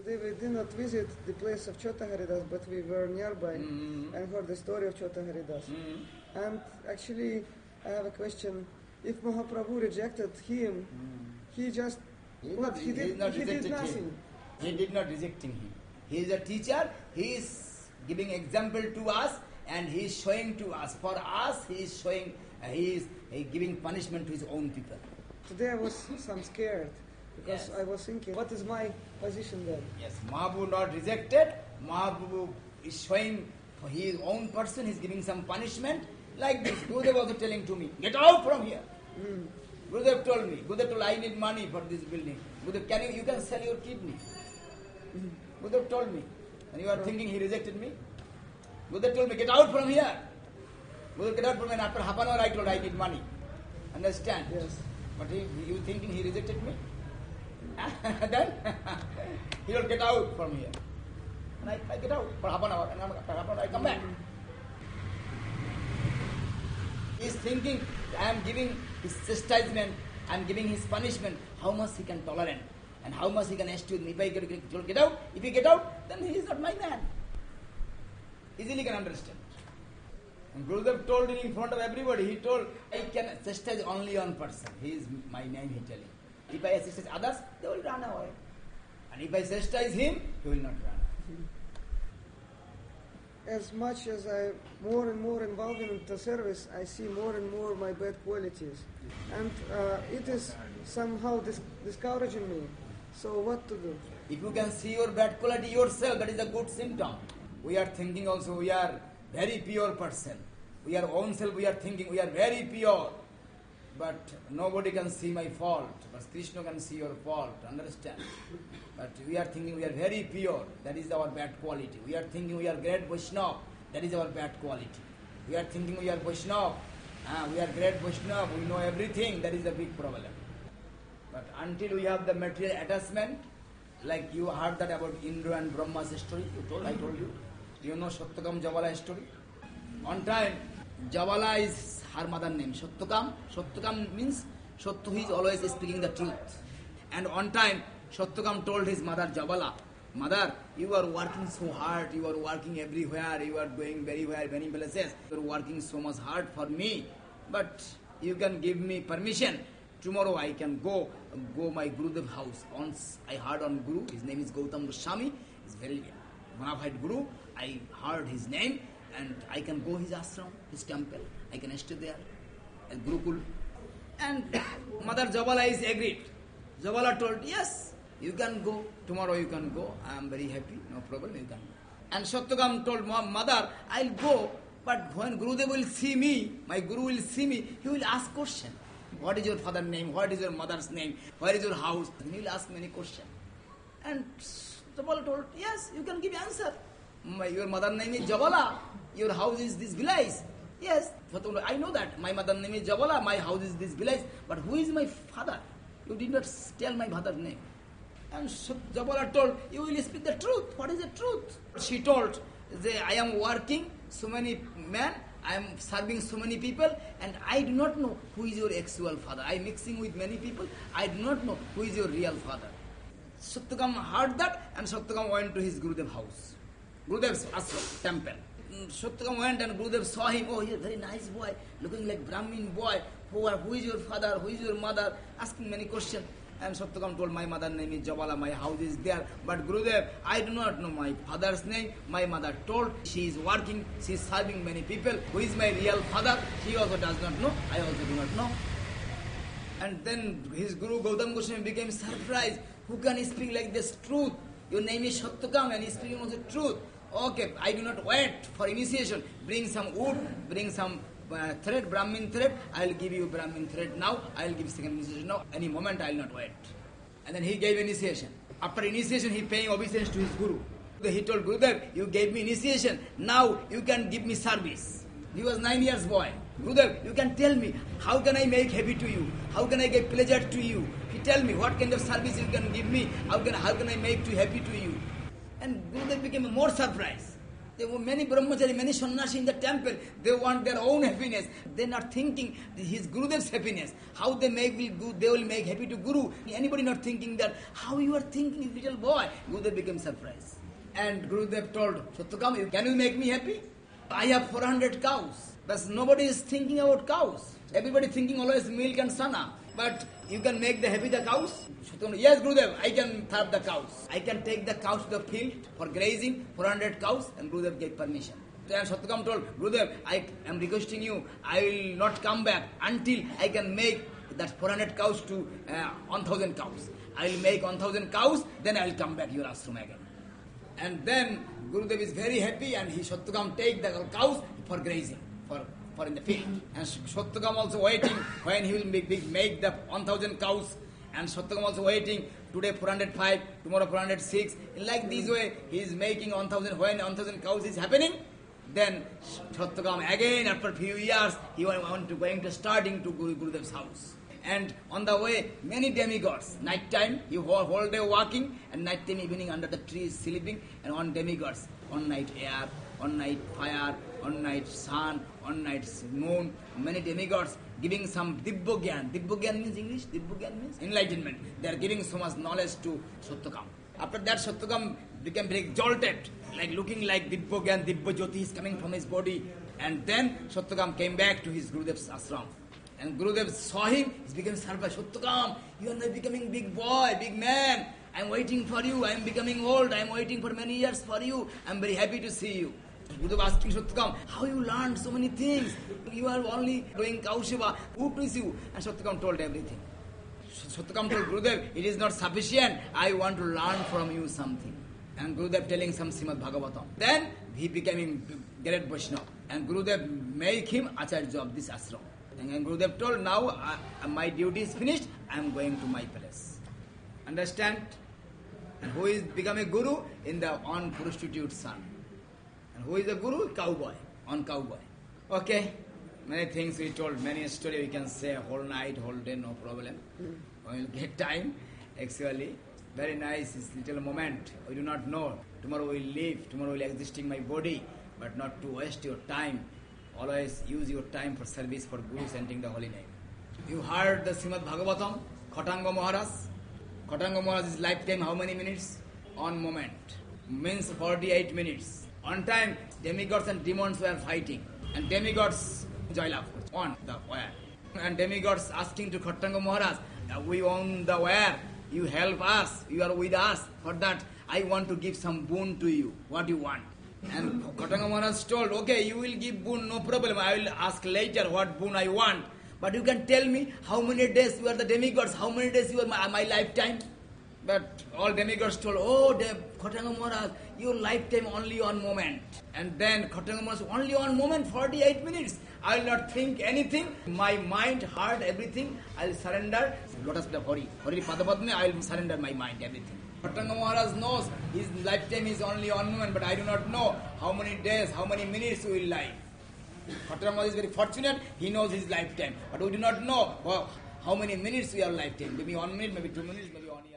Today we did not visit the place of Chota Haridas, but we were nearby and heard the story of Chota Haridas. And actually, I have a question. If Mahaprabhu rejected him, he just... He did nothing. He did not rejecting him. He is a teacher. He is giving example to us, and he is showing to us. For us, he is showing. He is giving punishment to his own people. Today I was some scared because Yes. I was thinking, what is my position then? Yes, Mahaprabhu not rejected. Mahaprabhu is showing for his own person. He is giving some punishment like this. Gurudev also telling to me, get out from here. Gurudev told me. Gurudev told, I need money for this building. Gurudev, you can sell your kidney. Gurudev told me. And you are thinking he rejected me? Gurudev told me, get out from here. Gurudev, get out from here. And after half an hour I told, I need money. Understand? Yes. But you thinking he rejected me? Then he will get out from here. And I get out for half an hour. And after half an hour I come back. He is thinking, I am giving his chastisement, I am giving his punishment, how much he can tolerate and how much he can excuse me. If I get out, if he get out, then he is not my man. Easily can understand. And Gurudev told in front of everybody, he told, I can chastise only one person. He is my name, he telling. If I chastise others, they will run away. And if I chastise him, he will not run. As much as I more and more involved in the service, I see more and more my bad qualities. And it is somehow discouraging me. So what to do? If you can see your bad quality yourself, that is a good symptom. We are thinking also we are very pure person. We are own self, we are thinking we are very pure. But nobody can see my fault. But Krishna can see your fault, understand? But we are thinking we are very pure. That is our bad quality. We are thinking we are great Vaishnava. That is our bad quality. We are thinking we are Vaishnava. We are great Vaishnava. We know everything. That is a big problem. But until we have the material attachment, like you heard that about Indra and Brahma's story, I told you. Do you know Satyakam Javala story? On time, Javala is her mother name, Satyakam. Satyakam means Satya is always speaking the truth. And on time, Satyakam told his mother Javala, Mother, you are working so hard, you are working everywhere, you are going very well, many places. You are working so much hard for me, but you can give me permission. Tomorrow I can go my Gurudev house. Once I heard on Guru, his name is Gautam Goswami, he's very bona fide Guru. I heard his name and I can go his ashram, his temple. I can stay there at Gurukul. And Mother Javala is agreed. Javala told, yes, you can go. Tomorrow you can go. I am very happy. No problem, you can go. And Satyakam told Mother, I'll go. But when Gurudev will see me, my Guru will see me, he will ask question. What is your father's name? What is your mother's name? Where is your house? And he will ask many questions. And Javala told, yes, you can give answer. Your mother's name is Javala. Your house is this village. Yes, I know that. My mother's name is Javala. My house is this village. But who is my father? You did not tell my father's name. And Javala told, you will speak the truth. What is the truth? She told, I am working so many men, I am serving so many people, and I do not know who is your actual father. I am mixing with many people. I do not know who is your real father. Satyakam heard that, and Satyakam went to his Gurudev house. Gurudev's ashram, temple. Satyakam went and Gurudev saw him. Oh, he is a very nice boy, looking like Brahmin boy. Who is your father? Who is your mother? Asking many questions. And Satyakam told, my mother's name is Javala, my house is there. But Gurudev, I do not know my father's name. My mother told, she is working, she is serving many people. Who is my real father? She also does not know. I also do not know. And then his Guru Gautam Goswami became surprised. Who can speak like this truth? Your name is Satyakam and he is speaking also truth. Okay, I do not wait for initiation. Bring some wood, bring some thread, Brahmin thread. I will give you Brahmin thread now. I will give second initiation now. Any moment I will not wait. And then he gave initiation. After initiation, he paying obeisance to his Guru. He told Gurudev, you gave me initiation. Now you can give me service. He was 9 years boy. Gurudev, you can tell me, how can I make happy to you? How can I give pleasure to you? He tell me, what kind of service you can give me? How can I make you happy to you? And Gurudev became more surprised. Many brahmachari, many sannyasi in the temple, they want their own happiness. They're not thinking his Gurudev's happiness. How they will make happy to Guru. Anybody not thinking that, how you are thinking, little boy? Gurudev became surprised. And Gurudev told, Satyakam, can you make me happy? I have 400 cows. But nobody is thinking about cows. Everybody thinking always milk and sana. But you can make the happy the cows? Yes, Gurudev, I can serve the cows. I can take the cows to the field for grazing, 400 cows, and Gurudev gave permission. And Satyakam told, Gurudev, I am requesting you, I will not come back until I can make that 400 cows to 1,000 cows. I will make 1,000 cows, then I will come back to your ashram again. And then Gurudev is very happy and Satyakam take the cows for grazing, for in the field. And Satyakam also waiting when he will make the 1,000 cows. And Satyakam also waiting, today 405, tomorrow 406. Like this way, he is making 1,000, when 1,000 cows is happening, then Satyakam again after few years, he going to starting to Gurudev's house. And on the way, many demigods. Night time, he whole day walking, and night time evening under the trees sleeping, and on demigods, on night air, on night fire, on night sun, on night moon, many demigods giving some Dibbogyan. Dibbogyan means English? Dibbogyan means enlightenment. They are giving so much knowledge to Satyakam. After that, Satyakam became very exalted, like looking like Dibbogyan, Dibbajyoti is coming from his body. And then Satyakam came back to his Gurudev's ashram. And Gurudev saw him, he became surprised. Satyakam, you are now becoming big boy, big man. I am waiting for you. I am becoming old. I am waiting for many years for you. I am very happy to see you. Gurudev asking Satyakam, how you learned so many things? You are only doing cow seva. Who teaches you? And Satyakam told everything. Satyakam told Gurudev, it is not sufficient. I want to learn from you something. And Gurudev telling some Srimad Bhagavatam. Then he became great Vaishnava. And Gurudev make him Acharya of this ashram. And Gurudev told, now my duty is finished, I am going to my place. Understand? And who is become a guru? In the unprostitute son. And who is a guru? Cowboy. On cowboy. Okay. Many things we told, many story we can say whole night, whole day, no problem. We will get time. Actually, very nice, this little moment. We do not know. Tomorrow we will leave, tomorrow will exist in my body, but not to waste your time. Always use your time for service for Guru chanting the holy name. You heard the Srimad Bhagavatam, Khatanga Maharaj. Khatanga Maharaj's lifetime how many minutes? On moment. Means 48 minutes. On time, demigods and demons were fighting. And demigods, Jailabh, on the wire. And demigods asking to Khatanga Maharaj, we own the wire, you help us, you are with us. For that, I want to give some boon to you. What you want? And Khatanga Maharaj told, okay, you will give boon, no problem. I will ask later what boon I want. But you can tell me how many days you are the demigods, how many days you are my lifetime. But all demigods told, Khatanga Maharaj, your lifetime only one moment. And then Khatanga Maharaj, only one moment, 48 minutes. I will not think anything. My mind, heart, everything, I will surrender. Lotus the Hari Padapadme, I will surrender my mind, everything. Khatanga Maharaj knows his lifetime is only one moment, but I do not know how many days, how many minutes we will live. Khatanga Maharaj is very fortunate, he knows his lifetime. But we do not know how many minutes we are lifetime. Maybe 1 minute, maybe 2 minutes, maybe 1 year.